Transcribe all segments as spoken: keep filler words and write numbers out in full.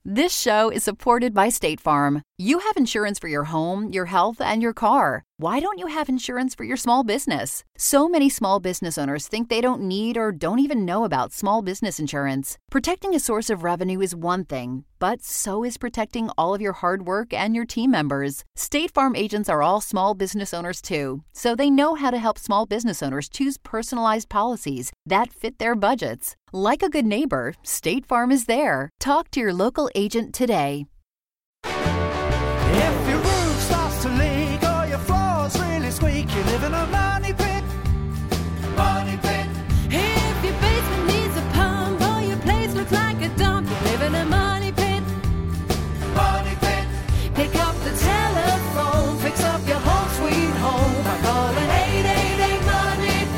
This show is supported by State Farm. You have insurance for your home, your health, and your car. Why don't you have insurance for your small business? So many small business owners think they don't need or don't even know about small business insurance. Protecting a source of revenue is one thing, but so is protecting all of your hard work and your team members. State Farm agents are all small business owners too, so they know how to help small business owners choose personalized policies that fit their budgets. Like a good neighbor, State Farm is there. Talk to your local agent today. If your roof starts to leak or your floor's really squeak, you live in a money pit. Money pit. If your basement needs a pump or your place looks like a dump, you live in a money pit. Money pit. Pick up the telephone, fix up your home sweet home by calling eight eight eight money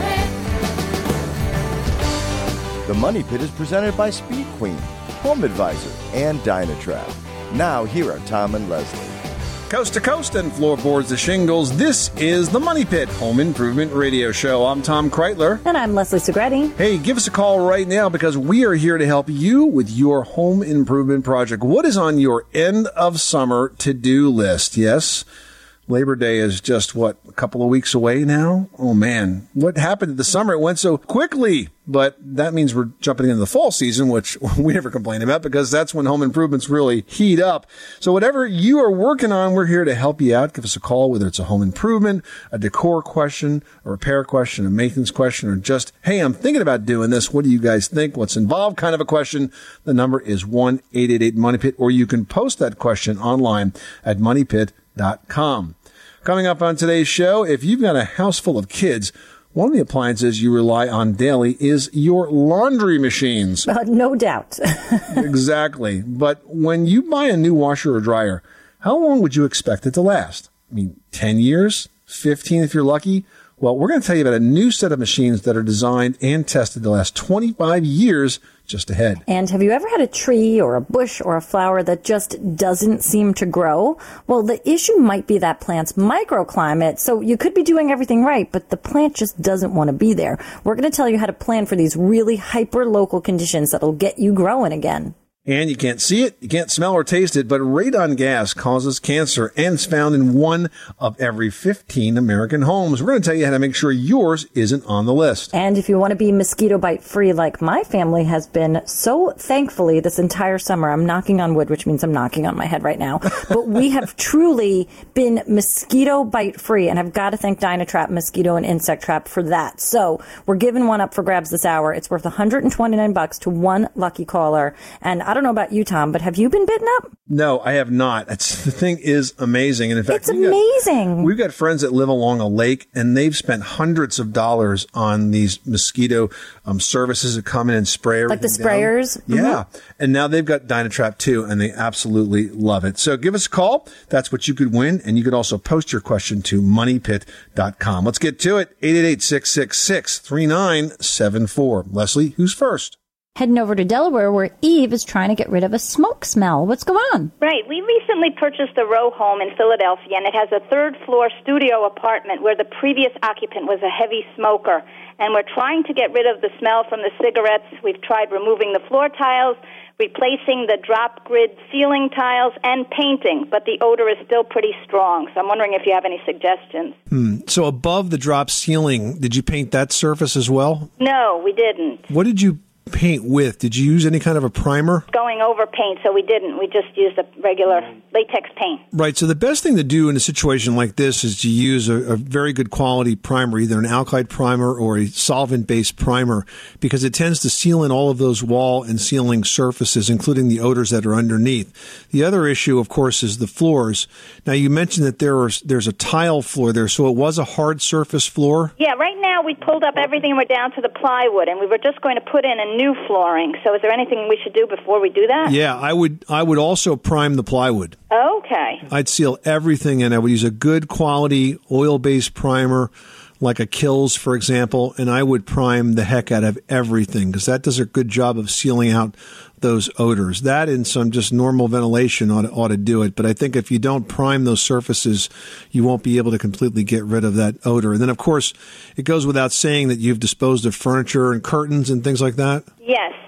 pit. The Money Pit is presented by Speed Queen, Home Advisor, and Dynatrap. Now, here are Tom and Leslie. Coast to coast and floorboards to shingles, this is the Money Pit Home Improvement Radio Show. I'm Tom Kreitler. And I'm Leslie Segretti. Hey, give us a call right now because we are here to help you with your home improvement project. What is on your end of summer to-do list? Yes, Labor Day is just, what, a couple of weeks away now? Oh, man. What happened to the summer? It went so quickly. But that means we're jumping into the fall season, which we never complain about because that's when home improvements really heat up. So whatever you are working on, we're here to help you out. Give us a call, whether it's a home improvement, a decor question, a repair question, a maintenance question, or just, hey, I'm thinking about doing this. What do you guys think? What's involved? Kind of a question. The number is one eight eight eight money pit, or you can post that question online at money pit dot com. Coming up on today's show, if you've got a house full of kids, one of the appliances you rely on daily is your laundry machines. Uh, no doubt. Exactly. But when you buy a new washer or dryer, how long would you expect it to last? I mean, ten years? fifteen if you're lucky? Well, we're going to tell you about a new set of machines that are designed and tested to last twenty-five years just ahead. And have you ever had a tree or a bush or a flower that just doesn't seem to grow? Well, the issue might be that plant's microclimate. So you could be doing everything right, but the plant just doesn't want to be there. We're going to tell you how to plan for these really hyper-local conditions that'll get you growing again. And you can't see it, you can't smell or taste it, but radon gas causes cancer and is found in one of every fifteen American homes. We're going to tell you how to make sure yours isn't on the list. And if you want to be mosquito bite free like my family has been so thankfully this entire summer, I'm knocking on wood, which means I'm knocking on my head right now, but we have truly been mosquito bite free, and I've got to thank Dynatrap Mosquito and Insect Trap for that. So we're giving one up for grabs this hour. It's worth one hundred twenty-nine bucks to one lucky caller. And I don't know about you, Tom, but have you been bitten up? No, I have not. It's, the thing is amazing. And in fact, it's we've amazing. Got, we've got friends that live along a lake, and they've spent hundreds of dollars on these mosquito um, services that come in and spray everything like the sprayers? Down. Yeah. Mm-hmm. And now they've got Dynatrap too, and they absolutely love it. So give us a call. That's what you could win. And you could also post your question to money pit dot com. Let's get to it. eight eight eight, six six six, three nine seven four. Leslie, who's first? Heading over to Delaware, where Eve is trying to get rid of a smoke smell. What's going on? Right. We recently purchased a row home in Philadelphia, and it has a third-floor studio apartment where the previous occupant was a heavy smoker. And we're trying to get rid of the smell from the cigarettes. We've tried removing the floor tiles, replacing the drop grid ceiling tiles, and painting, but the odor is still pretty strong. So I'm wondering if you have any suggestions. Hmm. So above the drop ceiling, did you paint that surface as well? No, we didn't. What did you paint with? Did you use any kind of a primer? Going over paint, so we didn't. We just used a regular latex paint. Right. So the best thing to do in a situation like this is to use a, a very good quality primer, either an alkyd primer or a solvent-based primer, because it tends to seal in all of those wall and ceiling surfaces, including the odors that are underneath. The other issue, of course, is the floors. Now, you mentioned that there are, there's a tile floor there, so it was a hard surface floor? Yeah, right now we pulled up everything and we're down to the plywood, and we were just going to put in a new flooring. So is there anything we should do before we do that? Yeah, I would I would also prime the plywood. Okay. I'd seal everything in. I would use a good quality oil-based primer, like a Kills, for example, and I would prime the heck out of everything because that does a good job of sealing out those odors. That and some just normal ventilation ought to, ought to do it. But I think if you don't prime those surfaces, you won't be able to completely get rid of that odor. And then, of course, it goes without saying that you've disposed of furniture and curtains and things like that. Yes.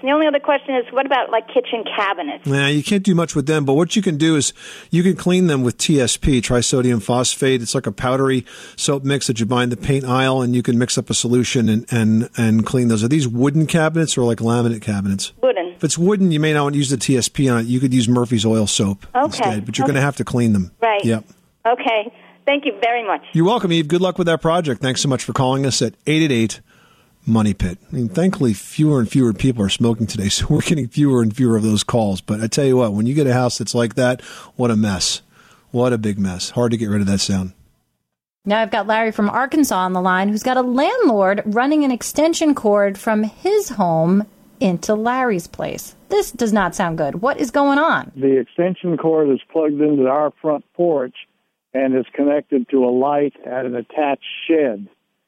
And the only other question is, what about like kitchen cabinets? Nah, you can't do much with them, but what you can do is you can clean them with T S P, trisodium phosphate. It's like a powdery soap mix that you buy in the paint aisle, and you can mix up a solution and, and, and clean those. Are these wooden cabinets or like laminate cabinets? Wooden. If it's wooden, you may not want to use the T S P on it. You could use Murphy's oil soap Okay. instead, but you're Okay. going to have to clean them. Right. Yep. Okay. Thank you very much. You're welcome, Eve. Good luck with that project. Thanks so much for calling us at eight eight eight Money Pit. I mean, thankfully, fewer and fewer people are smoking today, so we're getting fewer and fewer of those calls. But I tell you what, when you get a house that's like that, what a mess. What a big mess. Hard to get rid of that sound. Now I've got Larry from Arkansas on the line who's got a landlord running an extension cord from his home into Larry's place. This does not sound good. What is going on? The extension cord is plugged into our front porch and is connected to a light at an attached shed.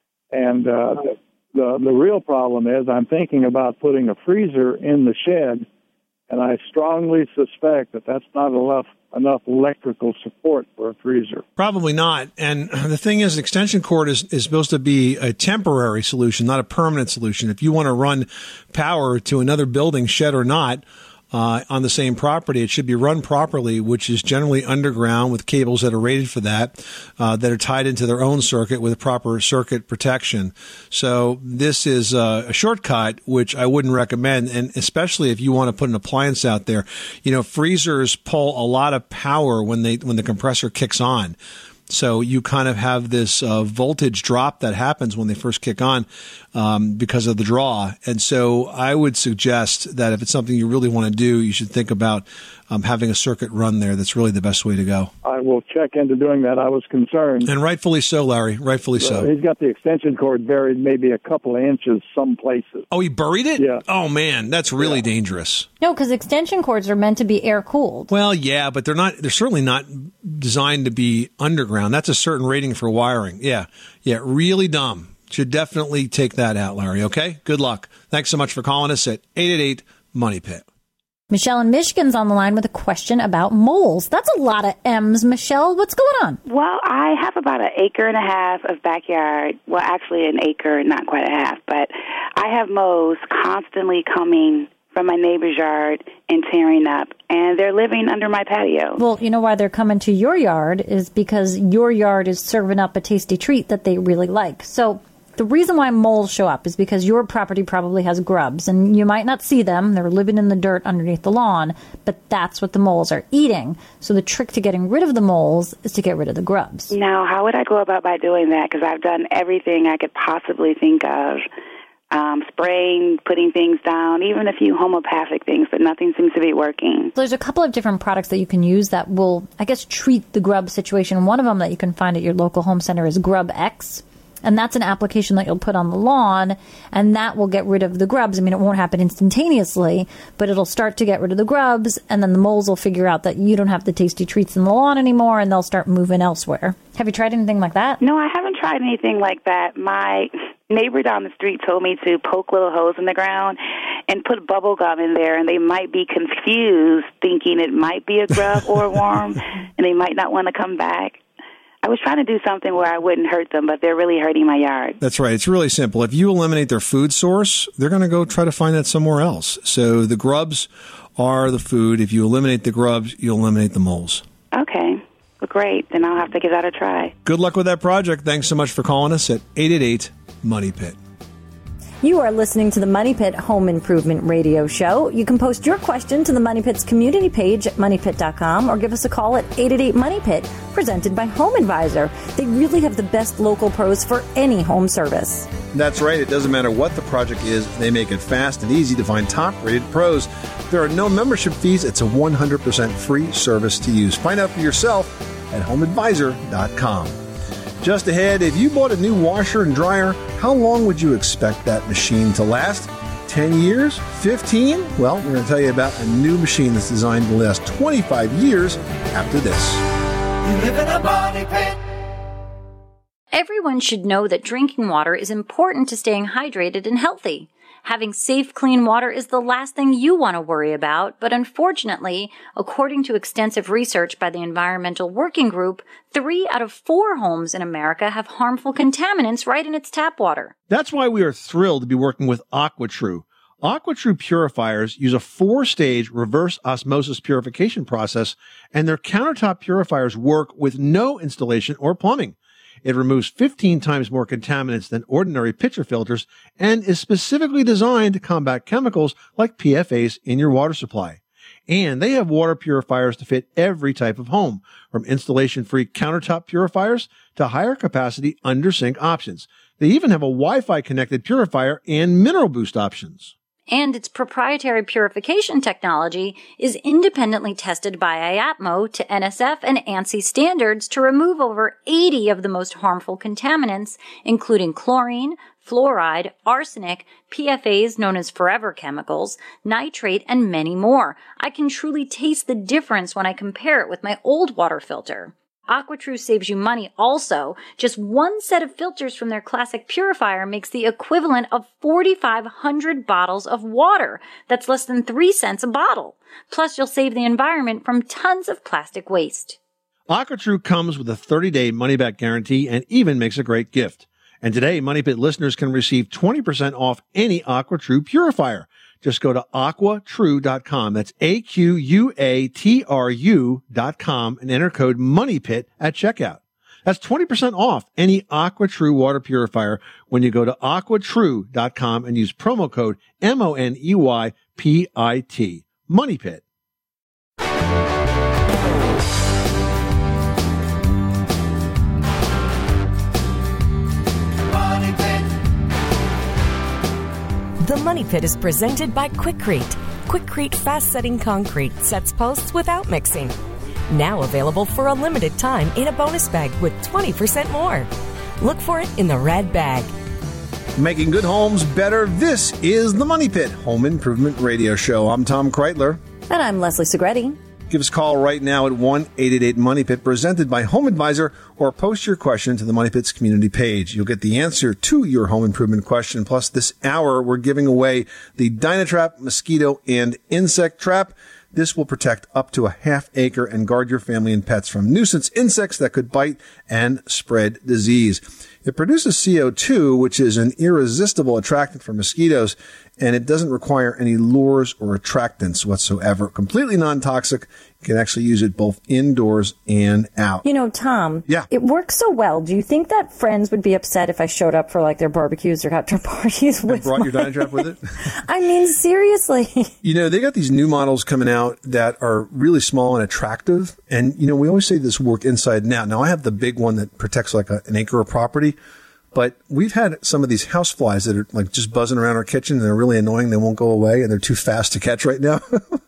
And uh, the, the the real problem is I'm thinking about putting a freezer in the shed, and I strongly suspect that that's not enough enough electrical support for a freezer. Probably not. And the thing is, extension cord is, is supposed to be a temporary solution, not a permanent solution. If you want to run power to another building, shed or not, Uh, on the same property, it should be run properly, which is generally underground with cables that are rated for that, uh, that are tied into their own circuit with proper circuit protection. So this is uh, a shortcut, which I wouldn't recommend, and especially if you want to put an appliance out there. You know, freezers pull a lot of power when they when the compressor kicks on. So you kind of have this uh, voltage drop that happens when they first kick on um, because of the draw. And so I would suggest that if it's something you really want to do, you should think about um, having a circuit run there. That's really the best way to go. I will check into doing that. I was concerned. And rightfully so, Larry. Rightfully so. Uh, he's got the extension cord buried maybe a couple of inches some places. Oh, he buried it? Yeah. Oh, man, that's really yeah. dangerous. No, because extension cords are meant to be air cooled. Well, yeah, but they're not. They're certainly not designed to be underground. That's a certain rating for wiring. Yeah, yeah, really dumb. Should definitely take that out, Larry. Okay. Good luck. Thanks so much for calling us at eight eight eight Money Pit. Michelle in Michigan's on the line with a question about moles. That's a lot of M's. Michelle, what's going on? Well, I have about an acre and a half of backyard. Well, actually an acre, not quite a half, but I have moles constantly coming from my neighbor's yard and tearing up, and they're living under my patio. Well, you know why they're coming to your yard is because your yard is serving up a tasty treat that they really like. So the reason why moles show up is because your property probably has grubs, and you might not see them. They're living in the dirt underneath the lawn, but that's what the moles are eating. So the trick to getting rid of the moles is to get rid of the grubs. Now, how would I go about by doing that? Because I've done everything I could possibly think of. Um, spraying, putting things down, even a few homeopathic things, but nothing seems to be working. There's a couple of different products that you can use that will, I guess, treat the grub situation. One of them that you can find at your local home center is Grub X. And that's an application that you'll put on the lawn, and that will get rid of the grubs. I mean, it won't happen instantaneously, but it'll start to get rid of the grubs, and then the moles will figure out that you don't have the tasty treats in the lawn anymore, and they'll start moving elsewhere. Have you tried anything like that? No, I haven't tried anything like that. My neighbor down the street told me to poke little holes in the ground and put bubble gum in there, and they might be confused, thinking it might be a grub or a worm, and they might not want to come back. I was trying to do something where I wouldn't hurt them, but they're really hurting my yard. That's right. It's really simple. If you eliminate their food source, they're going to go try to find that somewhere else. So the grubs are the food. If you eliminate the grubs, you eliminate the moles. Okay. Well, great. Then I'll have to give that a try. Good luck with that project. Thanks so much for calling us at eight eight eight Money Pit. You are listening to the Money Pit Home Improvement Radio Show. You can post your question to the Money Pit's community page at money pit dot com or give us a call at eight eight eight Money Pit, presented by Home Advisor. They really have the best local pros for any home service. That's right. It doesn't matter what the project is. They make it fast and easy to find top-rated pros. There are no membership fees. It's a one hundred percent free service to use. Find out for yourself at home advisor dot com. Just ahead, if you bought a new washer and dryer, how long would you expect that machine to last? ten years? fifteen? Well, we're going to tell you about a new machine that's designed to last twenty-five years after this. You live in a money pit. Everyone should know that drinking water is important to staying hydrated and healthy. Having safe, clean water is the last thing you want to worry about, but unfortunately, according to extensive research by the Environmental Working Group, three out of four homes in America have harmful contaminants right in its tap water. That's why we are thrilled to be working with AquaTrue. AquaTrue purifiers use a four-stage reverse osmosis purification process, and their countertop purifiers work with no installation or plumbing. It removes fifteen times more contaminants than ordinary pitcher filters and is specifically designed to combat chemicals like P F As in your water supply. And they have water purifiers to fit every type of home, from installation-free countertop purifiers to higher capacity under-sink options. They even have a Wi-Fi connected purifier and mineral boost options. And its proprietary purification technology is independently tested by I A P M O to N S F and ANSI standards to remove over eighty of the most harmful contaminants, including chlorine, fluoride, arsenic, P F As known as forever chemicals, nitrate, and many more. I can truly taste the difference when I compare it with my old water filter. AquaTrue saves you money also. Just one set of filters from their classic purifier makes the equivalent of forty-five hundred bottles of water. That's less than three cents a bottle. Plus, you'll save the environment from tons of plastic waste. AquaTrue comes with a thirty-day money-back guarantee and even makes a great gift. And today, Money Pit listeners can receive twenty percent off any AquaTrue purifier. Just go to aqua true dot com. That's A Q U A T R U dot com and enter code MONEYPIT at checkout. That's twenty percent off any AquaTrue water purifier when you go to aqua true dot com and use promo code M O N E Y P I T. MONEYPIT. The Money Pit is presented by Quikrete. Quikrete fast-setting concrete sets posts without mixing. Now available for a limited time in a bonus bag with twenty percent more. Look for it in the red bag. Making good homes better. This is the Money Pit Home Improvement Radio Show. I'm Tom Kreitler. And I'm Leslie Segretti. Give us a call right now at one eight eight eight Money Pit, presented by Home Advisor, or post your question to the Money Pit's community page. You'll get the answer to your home improvement question. Plus, this hour, we're giving away the Dynatrap mosquito and insect trap. This will protect up to a half acre and guard your family and pets from nuisance insects that could bite and spread disease. It produces C O two, which is an irresistible attractant for mosquitoes, and it doesn't require any lures or attractants whatsoever. Completely non-toxic. You can actually use it both indoors and out. You know, Tom, yeah. It works so well. Do you think that friends would be upset if I showed up for like their barbecues or cocktail parties with and brought my... your Dynatrap with it? I mean, seriously. You know, they got these new models coming out that are really small and attractive. And, you know, we always say this work inside and out. Now, I have the big one that protects like a, an acre of property. But we've had some of these house flies that are like just buzzing around our kitchen, and they're really annoying. They won't go away, and they're too fast to catch right now.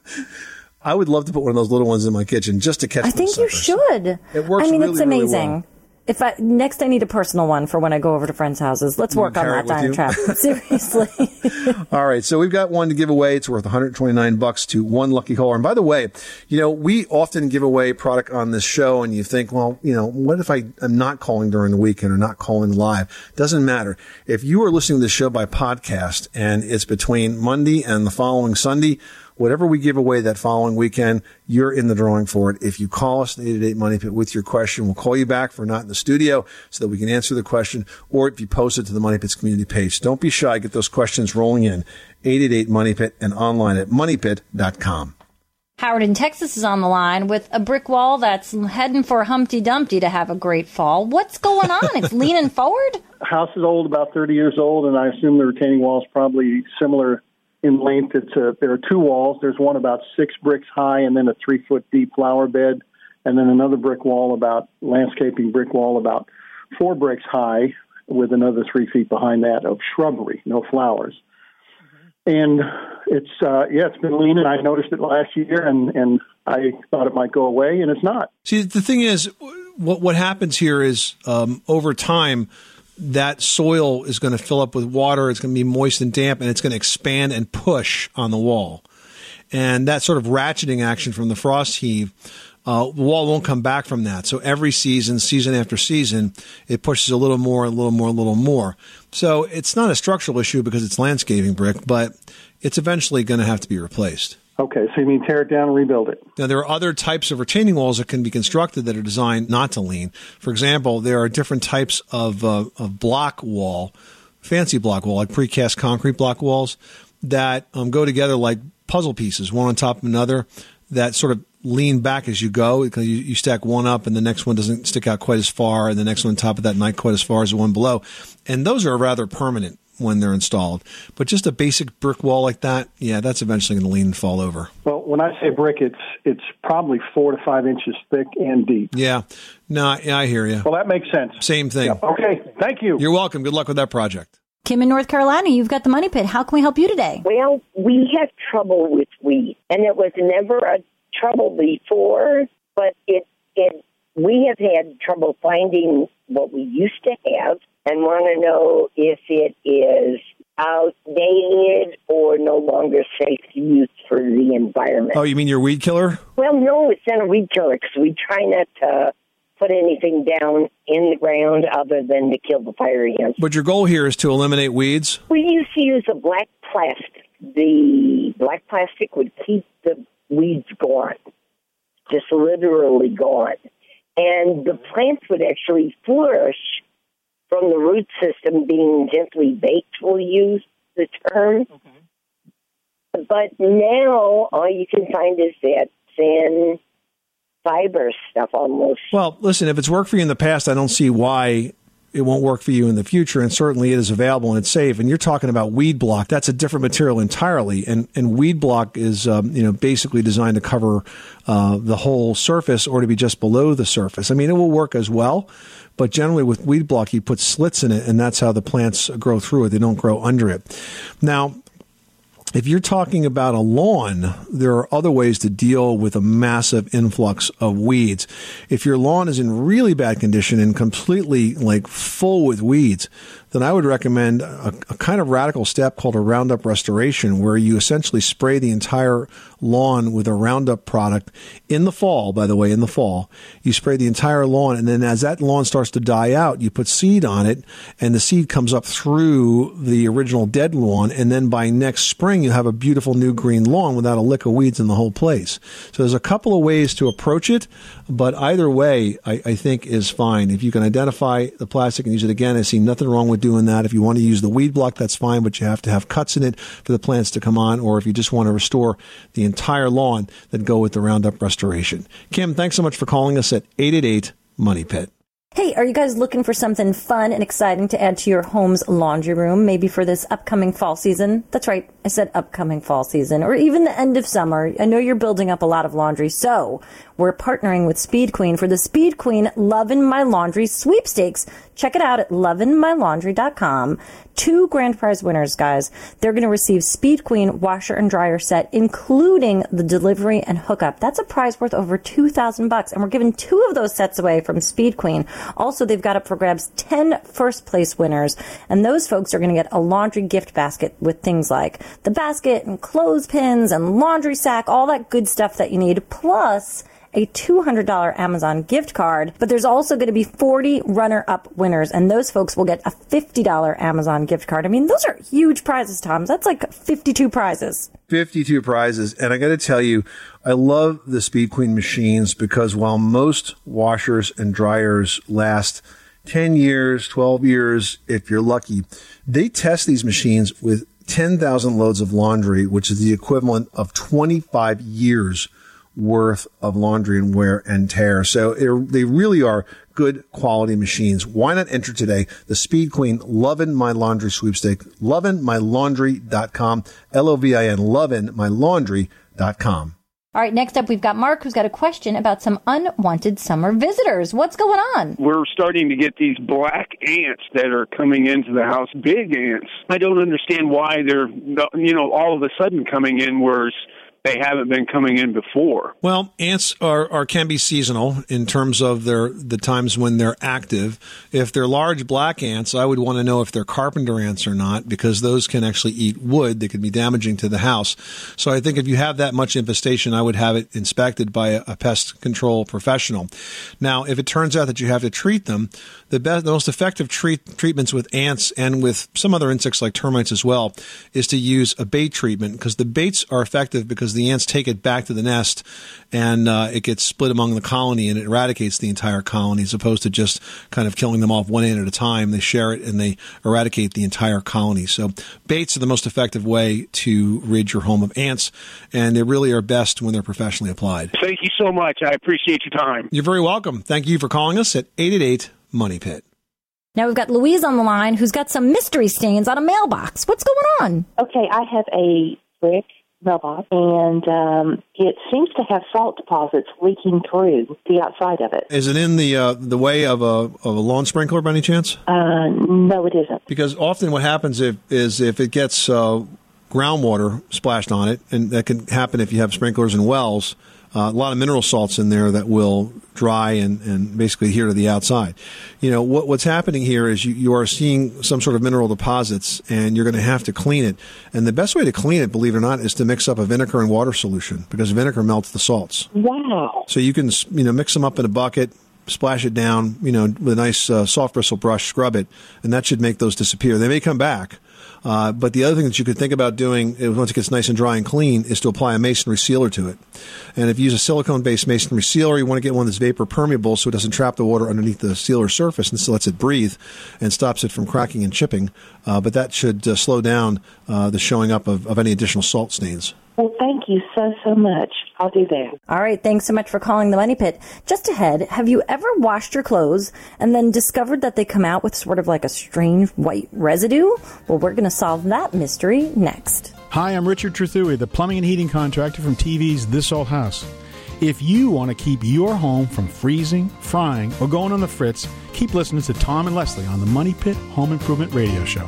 I would love to put one of those little ones in my kitchen just to catch I think you should. It works I mean, really, it's amazing. Really well. If I next, I need a personal one for when I go over to friends' houses. Let's work on that Dynatrap. Seriously. All right, so we've got one to give away. It's worth one hundred twenty-nine bucks to one lucky caller. And by the way, you know, we often give away product on this show, and you think, well, you know, what if I am not calling during the weekend or not calling live? Doesn't matter. If you are listening to the show by podcast and it's between Monday and the following Sunday, whatever we give away that following weekend, you're in the drawing for it. If you call us, eight eight eight Money Pit, with your question, we'll call you back if we're not in the studio so that we can answer the question, or if you post it to the Money Pit's community page. Don't be shy. Get those questions rolling in. eight eight eight Money Pit and online at money pit dot com. Howard in Texas is on the line with a brick wall that's heading for Humpty Dumpty to have a great fall. What's going on? It's leaning forward? House is old, about thirty years old, and I assume the retaining wall is probably similar in length. It's a, there are two walls. There's one about six bricks high and then a three-foot deep flower bed, and then another brick wall, about landscaping brick wall, about four bricks high with another three feet behind that of shrubbery, no flowers. And it's, uh, yeah, it's been leaning. I noticed it last year, and, and I thought it might go away, and it's not. See, the thing is, what what happens here is um, over time, that soil is going to fill up with water. It's going to be moist and damp, and it's going to expand and push on the wall. And that sort of ratcheting action from the frost heave, uh, the wall won't come back from that. So every season, season after season, it pushes a little more, a little more, a little more. So it's not a structural issue because it's landscaping brick, but it's eventually going to have to be replaced. Okay, so you mean tear it down and rebuild it? Now, there are other types of retaining walls that can be constructed that are designed not to lean. For example, there are different types of, uh, of block wall, fancy block wall, like precast concrete block walls, that um, go together like puzzle pieces, one on top of another, that sort of lean back as you go, because you, you stack one up and the next one doesn't stick out quite as far, and the next one on top of that not quite as far as the one below. And those are rather permanent when they're installed. But just a basic brick wall like that, yeah, that's eventually going to lean and fall over. Well, when I say brick, it's it's probably four to five inches thick and deep. Yeah. No, yeah, I hear you. Well, that makes sense. Same thing. Yeah. Okay. Thank you. You're welcome. Good luck with that project. Kim in North Carolina, you've got the Money Pit. How can we help you today? Well, we have trouble with weed, and it was never a trouble before, but it it we have had trouble finding what we used to have, and want to know if it is outdated or no longer safe to use for the environment. Oh, you mean your weed killer? Well, no, it's not a weed killer because we try not to put anything down in the ground other than to kill the fire ants. But your goal here is to eliminate weeds? We used to use a black plastic. The black plastic would keep the weeds gone, just literally gone. And the plants would actually flourish from the root system being gently baked, we'll use the term. Okay. But now all you can find is that thin fiber stuff almost. Well, listen, if it's worked for you in the past, I don't see why it won't work for you in the future, and certainly it is available and it's safe. And you're talking about weed block. That's a different material entirely. And and weed block is um, you know basically designed to cover uh, the whole surface or to be just below the surface. I mean, it will work as well, but generally with weed block, you put slits in it, and that's how the plants grow through it. They don't grow under it. Now, if you're talking about a lawn, there are other ways to deal with a massive influx of weeds. If your lawn is in really bad condition and completely like full with weeds, then I would recommend a, a kind of radical step called a Roundup restoration, where you essentially spray the entire lawn with a Roundup product in the fall, by the way, in the fall. You spray the entire lawn, and then as that lawn starts to die out, you put seed on it, and the seed comes up through the original dead lawn, and then by next spring, you have a beautiful new green lawn without a lick of weeds in the whole place. So there's a couple of ways to approach it, but either way, I, I think is fine. If you can identify the plastic and use it again, I see nothing wrong with doing that. If you want to use the weed block, that's fine, but you have to have cuts in it for the plants to come on, or if you just want to restore the entire lawn, then go with the Roundup restoration. Kim, thanks so much for calling us at eight eight eight, Money Pit. Hey, are you guys looking for something fun and exciting to add to your home's laundry room, maybe for this upcoming fall season? That's right, I said upcoming fall season, or even the end of summer. I know you're building up a lot of laundry, so we're partnering with Speed Queen for the Speed Queen Lovin' My Laundry sweepstakes. Check it out at lovin my laundry dot com. Two grand prize winners, guys. They're going to receive Speed Queen washer and dryer set, including the delivery and hookup. That's a prize worth over two thousand bucks, and we're giving two of those sets away from Speed Queen. Also, they've got up for grabs ten first place winners, and those folks are going to get a laundry gift basket with things like the basket and clothespins and laundry sack, all that good stuff that you need, plus a two hundred dollars Amazon gift card. But there's also going to be forty runner-up winners, and those folks will get a fifty dollars Amazon gift card. I mean, those are huge prizes, Tom. That's like fifty-two prizes. fifty-two prizes. And I got to tell you, I love the Speed Queen machines because while most washers and dryers last ten years, twelve years, if you're lucky, they test these machines with ten thousand loads of laundry, which is the equivalent of twenty-five years worth of laundry and wear and tear. So it, they really are good quality machines. Why not enter today the Speed Queen Lovin' My Laundry sweepstake, lovin my laundry dot com, L O V I N, lovin my laundry dot com. All right, next up, we've got Mark, who's got a question about some unwanted summer visitors. What's going on? We're starting to get these black ants that are coming into the house, big ants. I don't understand why they're, you know, all of a sudden coming in, whereas they haven't been coming in before. Well, ants are, are can be seasonal in terms of their the times when they're active. If they're large black ants, I would want to know if they're carpenter ants or not, because those can actually eat wood. They can be damaging to the house. So I think if you have that much infestation, I would have it inspected by a, a pest control professional. Now, if it turns out that you have to treat them, the best, the most effective treat, treatments with ants and with some other insects like termites as well is to use a bait treatment, because the baits are effective because the ants take it back to the nest and uh, it gets split among the colony and it eradicates the entire colony as opposed to just kind of killing them off one ant at a time. They share it and they eradicate the entire colony. So baits are the most effective way to rid your home of ants, and they really are best when they're professionally applied. Thank you so much. I appreciate your time. You're very welcome. Thank you for calling us at eight eight eight, money pit. Now we've got Louise on the line who's got some mystery stains on a mailbox. What's going on? Okay, I have a brick mailbox, and um, it seems to have salt deposits leaking through the outside of it. Is it in the uh, the way of a of a lawn sprinkler by any chance? Uh, no, it isn't. Because often what happens if, is if it gets uh, groundwater splashed on it, and that can happen if you have sprinklers and wells, uh, a lot of mineral salts in there that will dry and, and basically adhere to the outside. You know, what, what's happening here is you, you are seeing some sort of mineral deposits, and you're going to have to clean it. And the best way to clean it, believe it or not, is to mix up a vinegar and water solution, because vinegar melts the salts. Wow. So you can, you know, mix them up in a bucket, splash it down, you know, with a nice uh, soft bristle brush, scrub it, and that should make those disappear. They may come back. Uh, but the other thing that you could think about doing is, once it gets nice and dry and clean, is to apply a masonry sealer to it. And if you use a silicone-based masonry sealer, you want to get one that's vapor permeable so it doesn't trap the water underneath the sealer surface and still lets it breathe and stops it from cracking and chipping. Uh, but that should uh, slow down uh, the showing up of, of any additional salt stains. Well, thank you so, so much. I'll do that. All right. Thanks so much for calling the Money Pit. Just ahead, have you ever washed your clothes and then discovered that they come out with sort of like a strange white residue? Well, we're going to solve that mystery next. Hi, I'm Richard Trethewey, the plumbing and heating contractor from T V's This Old House. If you want to keep your home from freezing, frying, or going on the fritz, keep listening to Tom and Leslie on the Money Pit Home Improvement Radio Show.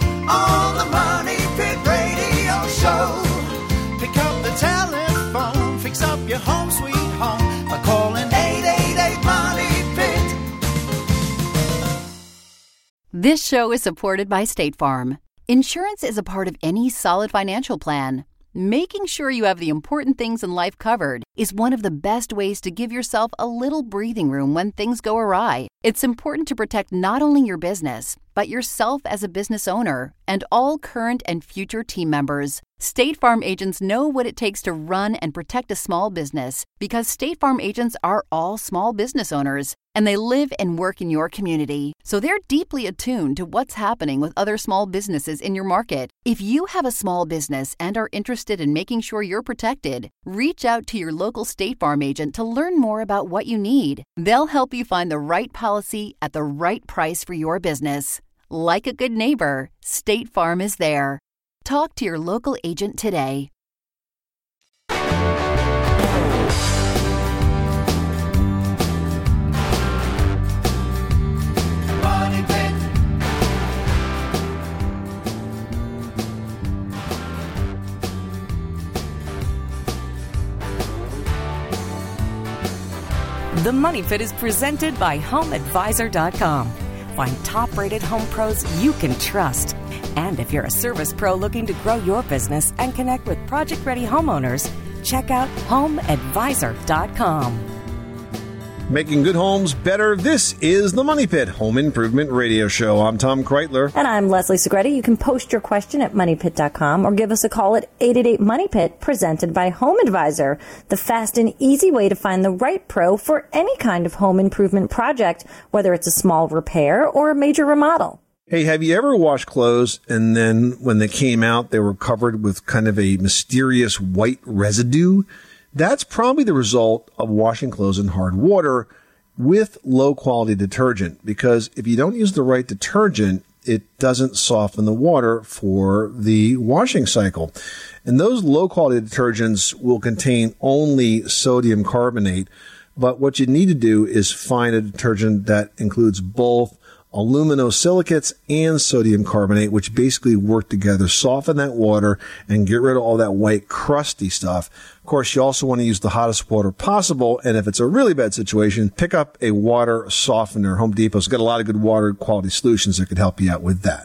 On the Money Pit Radio Show. Pick up the telephone, fix up your home sweet home by calling eight eight eight, money pit. This show is supported by State Farm. Insurance is a part of any solid financial plan. Making sure you have the important things in life covered is one of the best ways to give yourself a little breathing room when things go awry. It's important to protect not only your business, but yourself as a business owner and all current and future team members. State Farm agents know what it takes to run and protect a small business because State Farm agents are all small business owners and they live and work in your community. So they're deeply attuned to what's happening with other small businesses in your market. If you have a small business and are interested in making sure you're protected, reach out to your local State Farm agent to learn more about what you need. They'll help you find the right policy at the right price for your business. Like a good neighbor, State Farm is there. Talk to your local agent today. Money Pit. The Money Pit is presented by home advisor dot com. Find top-rated home pros you can trust. And if you're a service pro looking to grow your business and connect with project-ready homeowners, check out home advisor dot com. Making good homes better. This is the Money Pit Home Improvement Radio Show. I'm Tom Kreitler. And I'm Leslie Segretti. You can post your question at money pit dot com or give us a call at eight eight eight, money pit, presented by Home Advisor, the fast and easy way to find the right pro for any kind of home improvement project, whether it's a small repair or a major remodel. Hey, have you ever washed clothes and then when they came out, they were covered with kind of a mysterious white residue? That's probably the result of washing clothes in hard water with low quality detergent, because if you don't use the right detergent, it doesn't soften the water for the washing cycle. And those low quality detergents will contain only sodium carbonate. But what you need to do is find a detergent that includes both aluminosilicates and sodium carbonate, which basically work together, soften that water and get rid of all that white crusty stuff. Of course, you also want to use the hottest water possible, and if it's a really bad situation, pick up a water softener. Home Depot's got a lot of good water quality solutions that could help you out with that.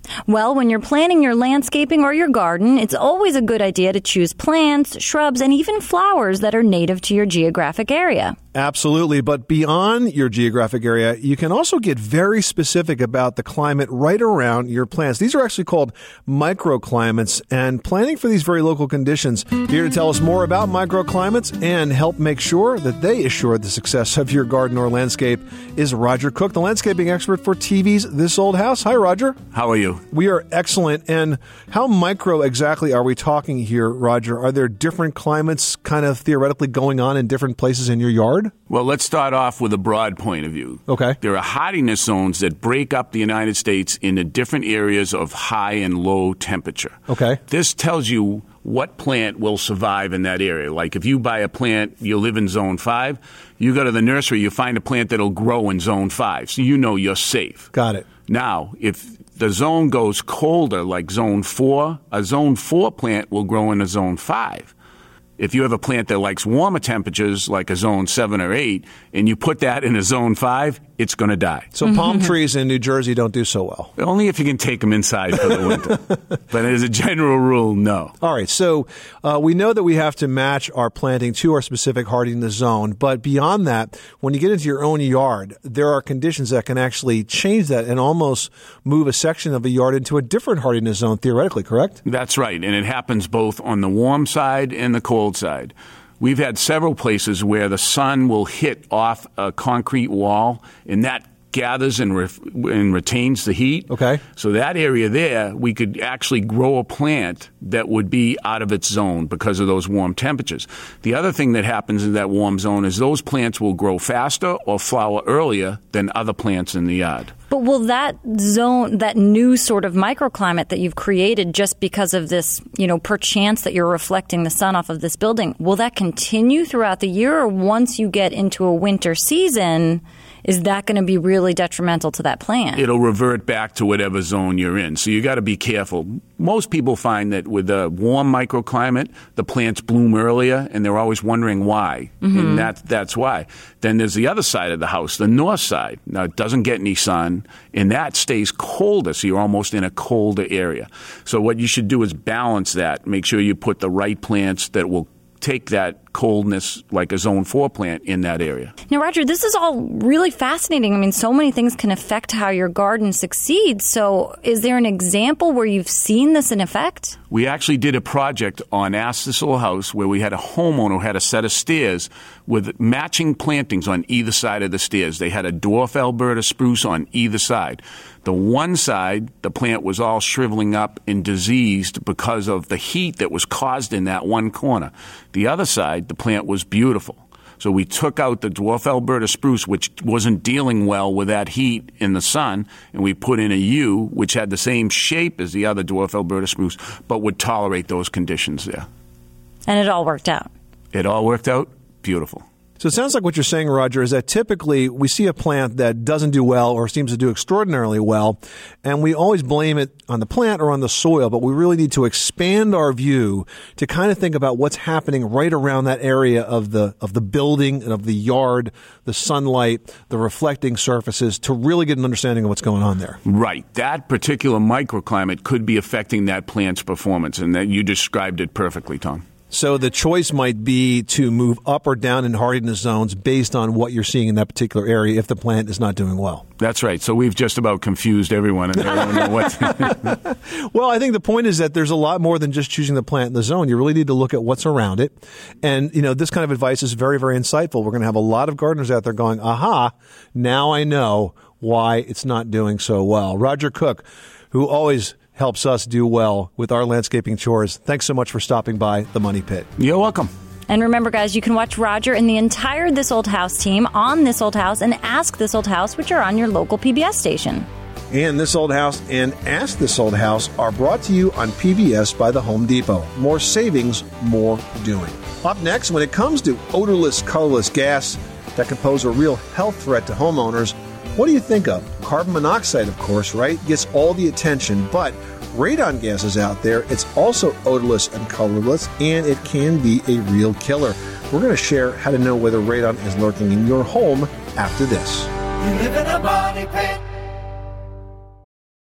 Well, when you're planning your landscaping or your garden, it's always a good idea to choose plants, shrubs, and even flowers that are native to your geographic area. Absolutely. But beyond your geographic area, you can also get very specific about the climate right around your plants. These are actually called microclimates, and planning for these very local conditions. Here to tell us more about microclimates and help make sure that they assure the success of your garden or landscape is Roger Cook, the landscaping expert for T V's This Old House. Hi, Roger. How are you? We are excellent. And how micro exactly are we talking here, Roger? Are there different climates kind of theoretically going on in different places in your yard? Well, let's start off with a broad point of view. Okay. There are hardiness zones that break up the United States into different areas of high and low temperature. Okay. This tells you what plant will survive in that area. Like if you buy a plant, you live in zone five, you go to the nursery, you find a plant that'll grow in zone five. So you know you're safe. Got it. Now, if the zone goes colder, like zone four, a zone four plant will grow in a zone five. If you have a plant that likes warmer temperatures, like a zone seven or eight, and you put that in a zone five, it's going to die. So palm trees in New Jersey don't do so well. Only if you can take them inside for the winter. But as a general rule, no. All right. So uh, we know that we have to match our planting to our specific hardiness zone. But beyond that, when you get into your own yard, there are conditions that can actually change that and almost move a section of a yard into a different hardiness zone, theoretically, correct? That's right. And it happens both on the warm side and the cold side. We've had several places where the sun will hit off a concrete wall, and that gathers and, re- and retains the heat. Okay. So that area there, we could actually grow a plant that would be out of its zone because of those warm temperatures. The other thing that happens in that warm zone is those plants will grow faster or flower earlier than other plants in the yard. But will that zone, that new sort of microclimate that you've created just because of this, you know, perchance that you're reflecting the sun off of this building, will that continue throughout the year, or once you get into a winter season, is that going to be really detrimental to that plant? It'll revert back to whatever zone you're in. So you got to be careful. Most people find that with a warm microclimate, the plants bloom earlier, and they're always wondering why. Mm-hmm. And that, that's why. Then there's the other side of the house, the north side. Now, it doesn't get any sun, and that stays colder, so you're almost in a colder area. So what you should do is balance that. Make sure you put the right plants that will take that coldness like a zone four plant in that area. Now, Roger, this is all really fascinating. I mean, so many things can affect how your garden succeeds. So is there an example where you've seen this in effect? We actually did a project on Ask This Old House where we had a homeowner who had a set of stairs with matching plantings on either side of the stairs. They had a dwarf Alberta spruce on either side. The one side, the plant was all shriveling up and diseased because of the heat that was caused in that one corner. The other side, the plant was beautiful. So we took out the dwarf Alberta spruce, which wasn't dealing well with that heat in the sun, and we put in a yew, which had the same shape as the other dwarf Alberta spruce, but would tolerate those conditions there. And it all worked out. It all worked out beautiful. So it sounds like what you're saying, Roger, is that typically we see a plant that doesn't do well or seems to do extraordinarily well, and we always blame it on the plant or on the soil, but we really need to expand our view to kind of think about what's happening right around that area of the of the building and of the yard, the sunlight, the reflecting surfaces, to really get an understanding of what's going on there. Right. That particular microclimate could be affecting that plant's performance, and that you described it perfectly, Tom. So the choice might be to move up or down in hardiness zones based on what you're seeing in that particular area if the plant is not doing well. That's right. So we've just about confused everyone, and they don't know what. Well, I think the point is that there's a lot more than just choosing the plant in the zone. You really need to look at what's around it. And, you know, this kind of advice is very, very insightful. We're going to have a lot of gardeners out there going, aha, now I know why it's not doing so well. Roger Cook, who always helps us do well with our landscaping chores. Thanks so much for stopping by the Money Pit. You're welcome. And remember, guys, you can watch Roger and the entire This Old House team on This Old House and Ask This Old House, which are on your local P B S station. And This Old House and Ask This Old House are brought to you on P B S by the Home Depot. More savings, more doing. Up next, when it comes to odorless, colorless gas that can pose a real health threat to homeowners, what do you think of? Carbon monoxide, of course, right? Gets all the attention, but radon gas is out there. It's also odorless and colorless, and it can be a real killer. We're going to share how to know whether radon is lurking in your home after this. You live in a money pit.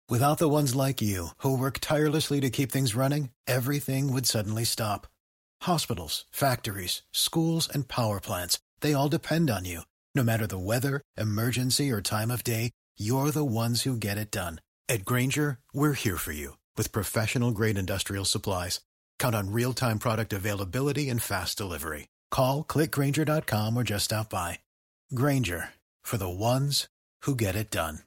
Without the ones like you, who work tirelessly to keep things running, everything would suddenly stop. Hospitals, factories, schools, and power plants, they all depend on you. No matter the weather, emergency, or time of day, you're the ones who get it done. At Grainger, we're here for you with professional-grade industrial supplies. Count on real-time product availability and fast delivery. Call, click Grainger dot com, or just stop by. Grainger, for the ones who get it done.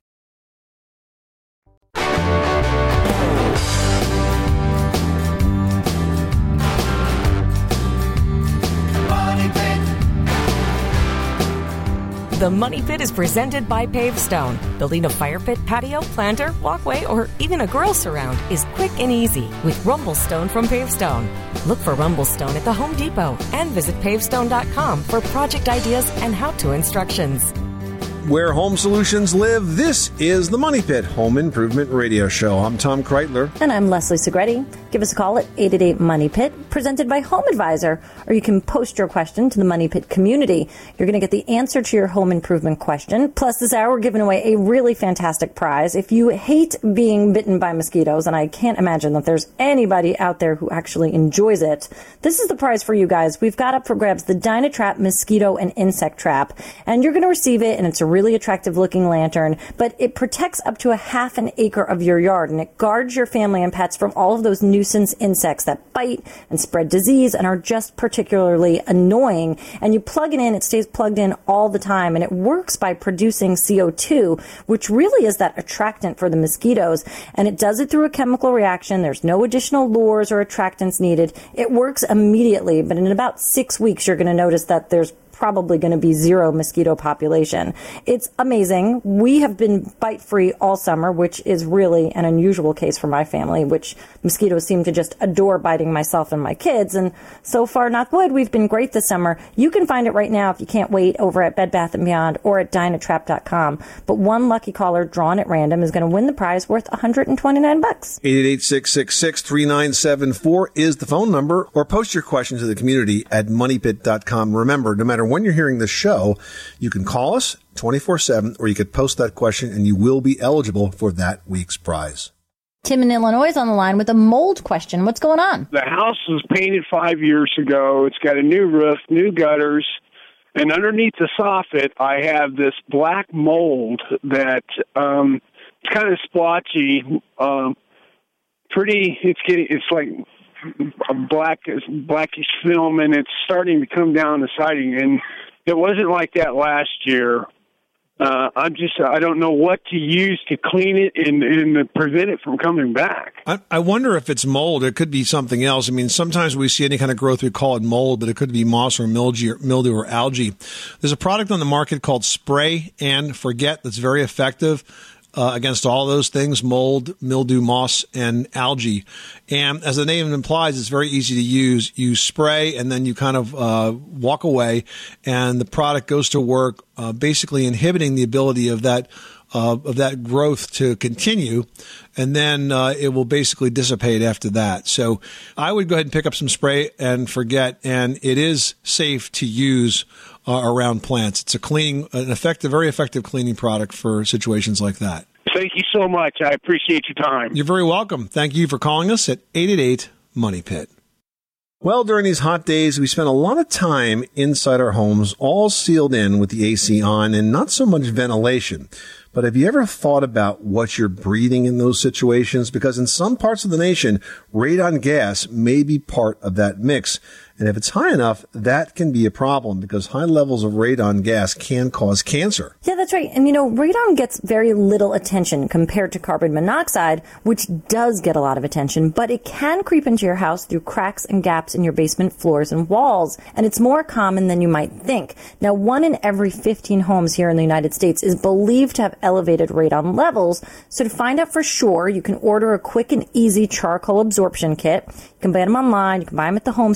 The Money Pit is presented by Pavestone. Building a fire pit, patio, planter, walkway, or even a grill surround is quick and easy with Rumblestone from Pavestone. Look for Rumblestone at the Home Depot and visit pavestone dot com for project ideas and how-to instructions. Where home solutions live, this is the Money Pit Home Improvement Radio Show. I'm Tom Kreitler. And I'm Leslie Segretti. Give us a call at eight eight eight, MONEY PIT, presented by Home Advisor, or you can post your question to the Money Pit community. You're going to get the answer to your home improvement question. Plus, this hour, we're giving away a really fantastic prize. If you hate being bitten by mosquitoes, and I can't imagine that there's anybody out there who actually enjoys it, this is the prize for you guys. We've got up for grabs the Dynatrap Mosquito and Insect Trap, and you're going to receive it, and it's a really attractive looking lantern, but it protects up to a half an acre of your yard, and it guards your family and pets from all of those nuisance insects that bite and spread disease and are just particularly annoying. And you plug it in, it stays plugged in all the time, and it works by producing C O two, which really is that attractant for the mosquitoes, and it does it through a chemical reaction. There's no additional lures or attractants needed. It works immediately, but in about six weeks you're going to notice that there's probably going to be zero mosquito population. It's amazing. We have been bite-free all summer, which is really an unusual case for my family, which mosquitoes seem to just adore biting myself and my kids. And so far, knock wood, we've been great this summer. You can find it right now if you can't wait over at Bed Bath and Beyond or at Dynatrap dot com. But one lucky caller drawn at random is going to win the prize worth one hundred twenty-nine bucks. eight eight eight, six six six, three nine seven four is the phone number, or post your question to the community at money pit dot com. Remember, no matter when you're hearing the show, you can call us twenty-four seven, or you could post that question and you will be eligible for that week's prize. Tim in Illinois is on the line with a mold question. What's going on? The house was painted five years ago. It's got a new roof, new gutters, and underneath the soffit, I have this black mold that um, it's kind of splotchy, um, pretty. It's getting. It's like a black, blackish film, and it's starting to come down the siding. And it wasn't like that last year. Uh, I'm just, I don't know what to use to clean it and, and prevent it from coming back. I, I wonder if it's mold. It could be something else. I mean, sometimes we see any kind of growth, we call it mold, but it could be moss or mildew or, mildew or algae. There's a product on the market called Spray and Forget that's very effective Uh, against all those things, mold, mildew, moss, and algae. And as the name implies, it's very easy to use. You spray and then you kind of uh, walk away, and the product goes to work, uh, basically inhibiting the ability of that uh, of that growth to continue, and then uh, it will basically dissipate after that. So I would go ahead and pick up some Spray and Forget, and it is safe to use Uh, around plants. It's a cleaning, an effective, very effective cleaning product for situations like that. Thank you so much. I appreciate your time. You're very welcome. Thank you for calling us at eight eight eight, MONEY PIT. Well, during these hot days, we spend a lot of time inside our homes, all sealed in with the A C on and not so much ventilation. But have you ever thought about what you're breathing in those situations? Because in some parts of the nation, radon gas may be part of that mix. And if it's high enough, that can be a problem because high levels of radon gas can cause cancer. Yeah, that's right. And, you know, radon gets very little attention compared to carbon monoxide, which does get a lot of attention, but it can creep into your house through cracks and gaps in your basement floors and walls, and it's more common than you might think. Now, one in every fifteen homes here in the United States is believed to have elevated radon levels, so to find out for sure, you can order a quick and easy charcoal absorption kit. You can buy them online, you can buy them at the home center, and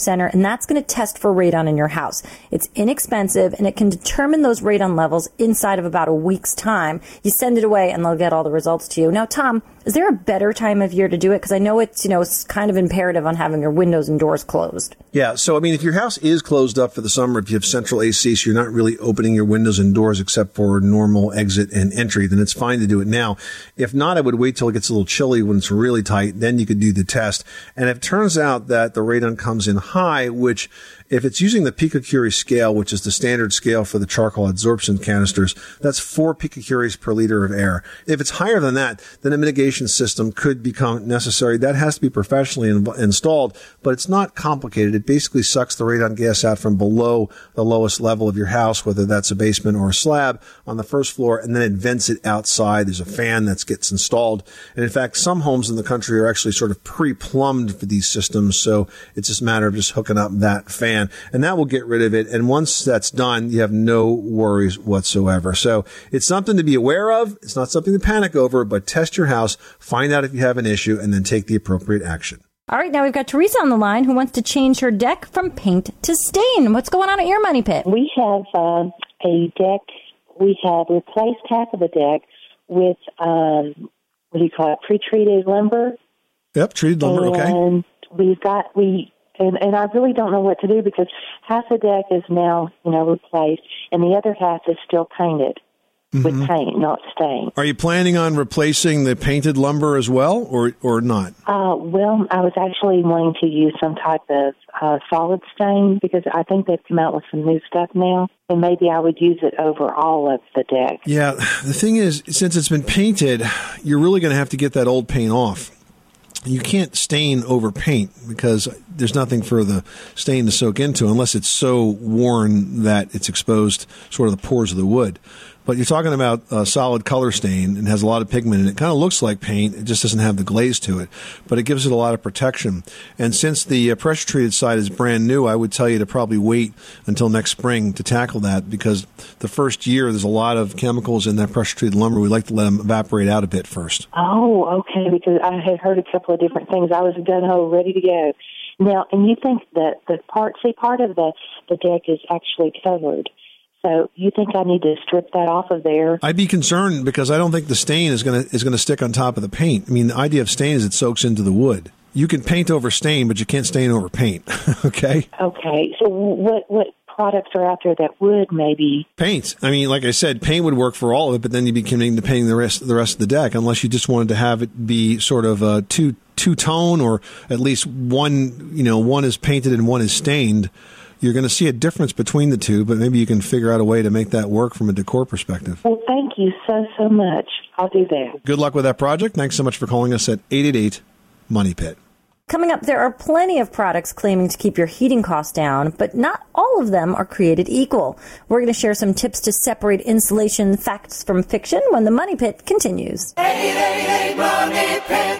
that's going to test for radon in your house. It's inexpensive, and it can determine those radon levels inside of about a week's time. You send it away, and they'll get all the results to you. Now, Tom, is there a better time of year to do it? Because I know it's, you know, it's kind of imperative on having your windows and doors closed. Yeah, so, I mean, if your house is closed up for the summer, if you have central A C, so you're not really opening your windows and doors except for normal exit and entry, then it's fine to do it now. If not, I would wait till it gets a little chilly when it's really tight. Then you could do the test. And if it turns out that the radon comes in high, which if it's using the picocurie scale, which is the standard scale for the charcoal adsorption canisters, that's four picocuries per liter of air. If it's higher than that, then a mitigation system could become necessary. That has to be professionally in- installed, but it's not complicated. It basically sucks the radon gas out from below the lowest level of your house, whether that's a basement or a slab, on the first floor, and then it vents it outside. There's a fan that gets installed. And in fact, some homes in the country are actually sort of pre-plumbed for these systems, so it's just a matter of just hooking up that fan. And that will get rid of it. And once that's done, you have no worries whatsoever. So it's something to be aware of. It's not something to panic over, but test your house, find out if you have an issue, and then take the appropriate action. All right, now we've got Teresa on the line who wants to change her deck from paint to stain. What's going on at your money pit? We have um, a deck. We have replaced half of the deck with, um, what do you call it, pre-treated lumber. Yep, treated lumber, okay. And we've got, we... And, and I really don't know what to do because half the deck is now, you know, replaced, and the other half is still painted mm-hmm. with paint, not stain. Are you planning on replacing the painted lumber as well, or or not? Uh, well, I was actually wanting to use some type of uh, solid stain because I think they've come out with some new stuff now, and maybe I would use it over all of the deck. Yeah, the thing is, since it's been painted, you're really going to have to get that old paint off. You can't stain over paint because there's nothing for the stain to soak into unless it's so worn that it's exposed sort of the pores of the wood. But you're talking about a solid color stain and has a lot of pigment in it. It kind of looks like paint. It just doesn't have the glaze to it. But it gives it a lot of protection. And since the uh, pressure-treated side is brand new, I would tell you to probably wait until next spring to tackle that because the first year there's a lot of chemicals in that pressure-treated lumber. We like to let them evaporate out a bit first. Oh, okay, because I had heard a couple of different things. I was gung-ho, ready to go. Now, and you think that the part, see, part of the, the deck is actually covered. So you think I need to strip that off of there? I'd be concerned because I don't think the stain is going to is going to stick on top of the paint. I mean, the idea of stain is it soaks into the wood. You can paint over stain, but you can't stain over paint. Okay? Okay. So what what products are out there that would maybe paint? I mean, like I said, paint would work for all of it, but then you'd be committing to painting the rest the rest of the deck, unless you just wanted to have it be sort of a two two tone, or at least one you know one is painted and one is stained. You're going to see a difference between the two, but maybe you can figure out a way to make that work from a decor perspective. Well, thank you so, so much. I'll do that. Good luck with that project. Thanks so much for calling us at eight eight eight, MONEY PIT. Coming up, there are plenty of products claiming to keep your heating costs down, but not all of them are created equal. We're going to share some tips to separate insulation facts from fiction when the Money Pit continues. eight eight eight, MONEY PIT.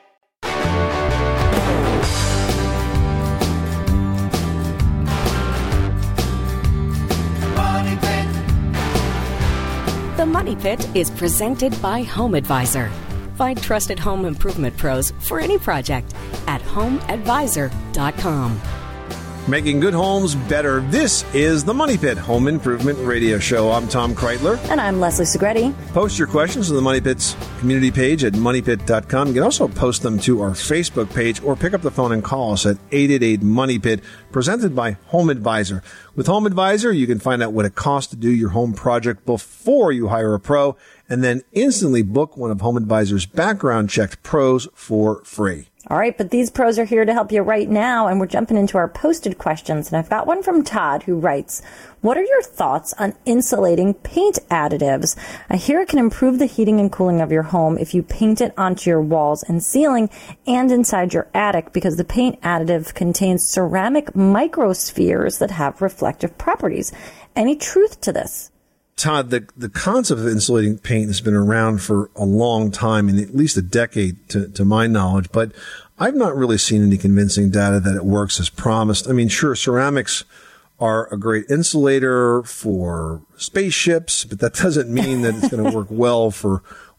The Money Pit is presented by Home Advisor. Find trusted home improvement pros for any project at home advisor dot com. Making good homes better. This is the Money Pit Home Improvement Radio Show. I'm Tom Kreitler. And I'm Leslie Segretti. Post your questions to the Money Pit's community page at money pit dot com. You can also post them to our Facebook page or pick up the phone and call us at eight eight eight, MONEY PIT, presented by Home Advisor. With Home Advisor, you can find out what it costs to do your home project before you hire a pro, and then instantly book one of Home Advisor's background-checked pros for free. All right, but these pros are here to help you right now, and we're jumping into our posted questions. And I've got one from Todd who writes, what are your thoughts on insulating paint additives? I hear it can improve the heating and cooling of your home if you paint it onto your walls and ceiling and inside your attic because the paint additive contains ceramic microspheres that have reflective properties. Any truth to this? Todd, the, the concept of insulating paint has been around for a long time, in at least a decade to, to my knowledge, but I've not really seen any convincing data that it works as promised. I mean, sure, ceramics are a great insulator for spaceships, but that doesn't mean that it's going to work well for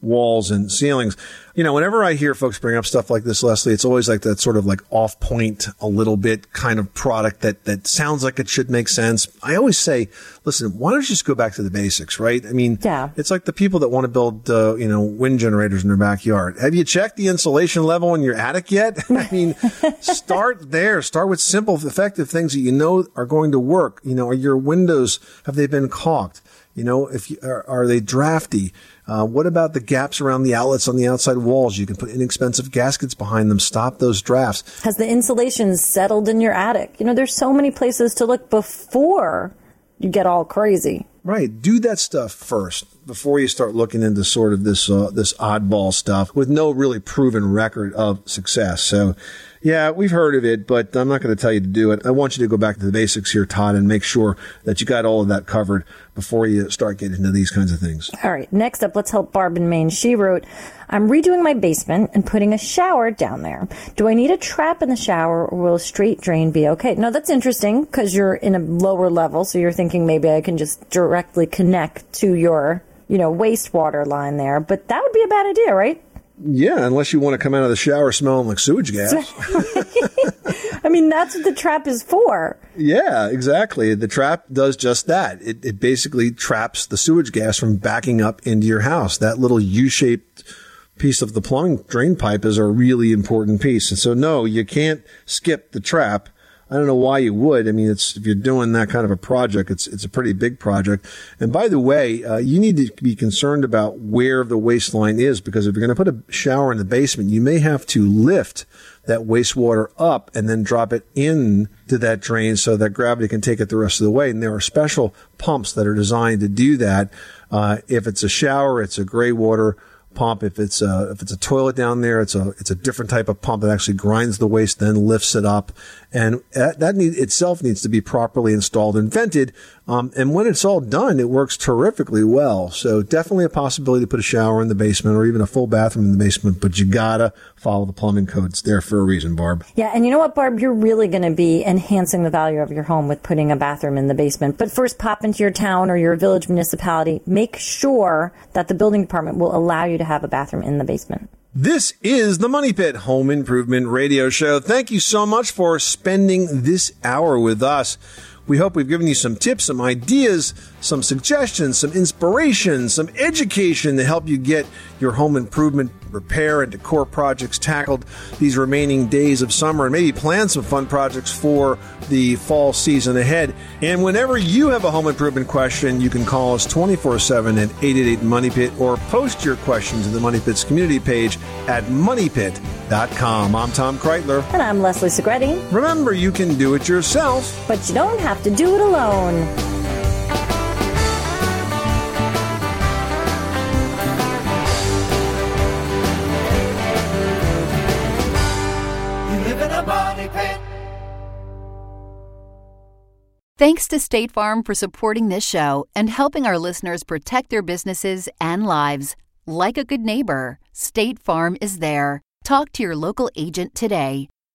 walls and ceilings. You know, whenever I hear folks bring up stuff like this, Leslie, it's always like that sort of like off point a little bit kind of product that, that sounds like it should make sense. I always say, listen, why don't you just go back to the basics, right? I mean, yeah. It's like the people that want to build, uh, you know, wind generators in their backyard. Have you checked the insulation level in your attic yet? I mean, start there. Start with simple, effective things that you know are going to work. You know, are your windows, have they been caulked? You know, if you, are, are they drafty? Uh, what about the gaps around the outlets on the outside walls? You can put inexpensive gaskets behind them. Stop those drafts. Has the insulation settled in your attic? You know, there's so many places to look before you get all crazy. Right. Do that stuff first before you start looking into sort of this, uh, this oddball stuff with no really proven record of success. So, yeah, we've heard of it, but I'm not going to tell you to do it. I want you to go back to the basics here, Todd, and make sure that you got all of that covered before you start getting into these kinds of things. All right. Next up, let's help Barb in Maine. She wrote, I'm redoing my basement and putting a shower down there. Do I need a trap in the shower or will a straight drain be okay? No, that's interesting because you're in a lower level. So you're thinking maybe I can just directly connect to your, you know, wastewater line there. But that would be a bad idea, right? Yeah, unless you want to come out of the shower smelling like sewage gas. I mean, that's what the trap is for. Yeah, exactly. The trap does just that. It, it basically traps the sewage gas from backing up into your house. That little U-shaped piece of the plumbing drain pipe is a really important piece. And so, no, you can't skip the trap. I don't know why you would. I mean, it's if you're doing that kind of a project, it's it's a pretty big project. And by the way, uh, you need to be concerned about where the waste line is, because if you're going to put a shower in the basement, you may have to lift that wastewater up and then drop it in to that drain so that gravity can take it the rest of the way. And there are special pumps that are designed to do that. Uh, if it's a shower, it's a gray water pump. If it's a, if it's a toilet down there, it's a, it's a different type of pump that actually grinds the waste, then lifts it up. And that, that need, itself needs to be properly installed and vented. Um, and when it's all done, it works terrifically well. So definitely a possibility to put a shower in the basement or even a full bathroom in the basement, but you gotta follow the plumbing code. It's there for a reason, Barb. Yeah. And you know what, Barb? You're really going to be enhancing the value of your home with putting a bathroom in the basement. But first, pop into your town or your village municipality. Make sure that the building department will allow you to have a bathroom in the basement. This is the Money Pit Home Improvement Radio Show. Thank you so much for spending this hour with us. We hope we've given you some tips, some ideas, some suggestions, some inspiration, some education to help you get your home improvement, repair, and decor projects tackled these remaining days of summer, and maybe plan some fun projects for the fall season ahead. And whenever you have a home improvement question, you can call us twenty-four seven at eight eight eight Money Pit or post your questions to the Money Pit's community page at money pit dot com. I'm Tom Kreitler. And I'm Leslie Segretti. Remember, you can do it yourself, but you don't have to do it alone. Thanks to State Farm for supporting this show and helping our listeners protect their businesses and lives. Like a good neighbor, State Farm is there. Talk to your local agent today.